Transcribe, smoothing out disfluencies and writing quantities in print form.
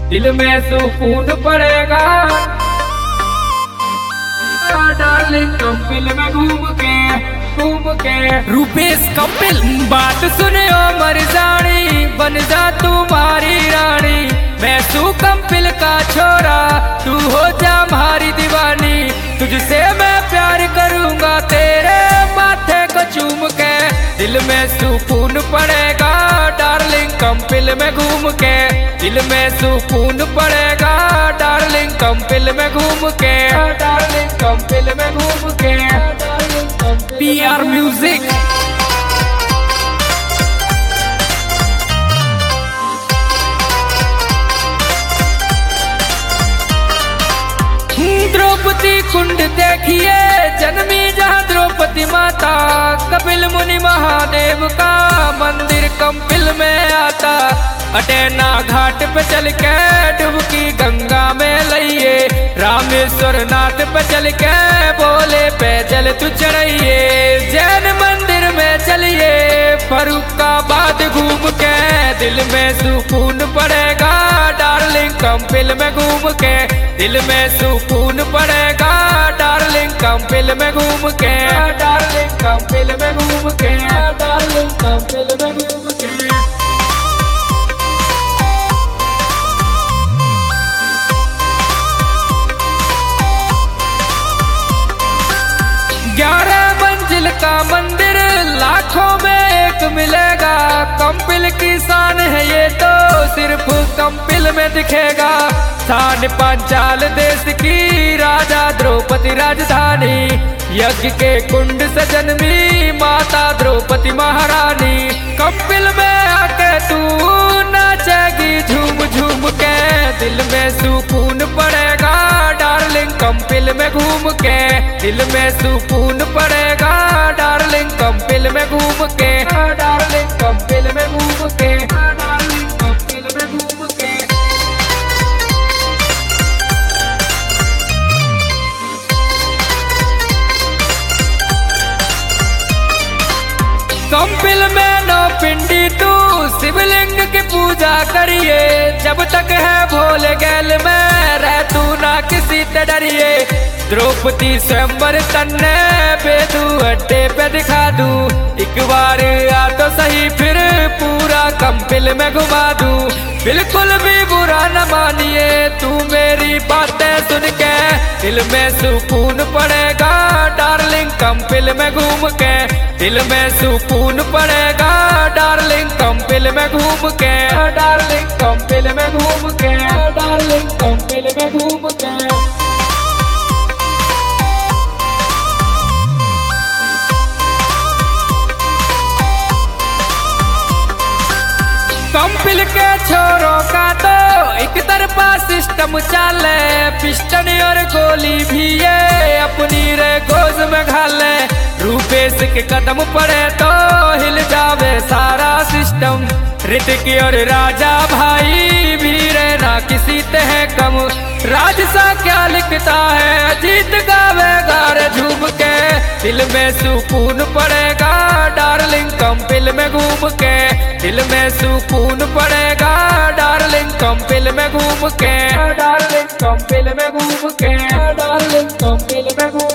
दिल में सुकून पड़ेगा डार्लिंग कंपिल में घूम के रूपेश कंपिल। बात सुने ओ मर्दानी बन जा तुम्हारी रानी, मैं सू कंपिल का छोरा तू हो जा हमारी दीवानी। तुझसे मैं प्यार करूंगा तेरे माथे को चूम के, दिल में सुकून पड़ेगा डार्लिंग कंपिल में घूम के। दिल में सुकून पड़ेगा डार्लिंग कंपिल में घूम के, डार्लिंग कंपिल में घूम के। PR music. द्रौपदी कुंड देखिए जन्मी जहाँ द्रौपदी माता, कपिल मुनि महादेव का मंदिर कंपिल में आता। अटेना घाट पे चल के डुबकी गंगा में लइए, रामेश्वर नाथ पे चल के बोले पे जल तू चढ़िए। जैन मंदिर में चलिए फरुखाबाद घूम के, दिल में सुकून पड़ेगा डार्लिंग कंपिल में घूम के। दिल में सुकून पड़ेगा डार्लिंग कंपिल में घूम के, डार्लिंग कंपिल में घूम के, डार्लिंग कंपिल में घूम के। 11 मंजिल का मंदिर लाखों में एक मिलेगा, कंपिल की शान है ये तो सिर्फ कंपिल में दिखेगा। शान पांचाल देश की राजा द्रौपदी राजधानी, यज्ञ के कुंड से जन्मी माता द्रौपदी महारानी। कंपिल में आके तू नाचेगी झूम झूम के, दिल में सुकून पड़ेगा डार्लिंग कंपिल में घूम के। दिल में सुकून पड़ेगा डार्लिंग कंपिल में घूम के, डार्लिंग कंपिल में घूम के, डार्लिंग कंपिल में घूम के। कंपिल में 9 पिंडी तू शिवलिंग की पूजा करिए, जब तक है भोले गैल में रह तू ना किसी से डरिए। द्रौपदी स्वयंवर तन्ने बेदू अड्डे पे दिखा दूं, एक बार आ तो सही फिर पूरा कंपिल में घुमा दूं। बिल्कुल भी बुरा न मानिए तू मेरी बातें सुन के, दिल में सुकून पड़ेगा डार्लिंग कंपिल में घूम के। दिल में सुकून पड़ेगा डार्लिंग कंपिल में घूम के, डार्लिंग कंपिल में घूम के, डार्लिंग कंपिल में घूम के। कंपिल के छोरों का तो एक तरफा सिस्टम चले, पिस्टन और गोली भी ये अपनी रे गोज में घाले। रूपेश के कदम पड़े तो हिल जावे सारा सिस्टम, ऋतिक और राजा भाई भी रहना किसी ते है कम। राजसा क्या लिखता है अजीत गावेगा रे झूम के, दिल में सुकून पड़ेगा डार्लिंग कंपिल में घूम के। दिल में सुकून पड़ेगा डार्लिंग कंपिल में घूम के, डार्लिंग कंपिल में घूम के, डार्लिंग कंपिल में घूम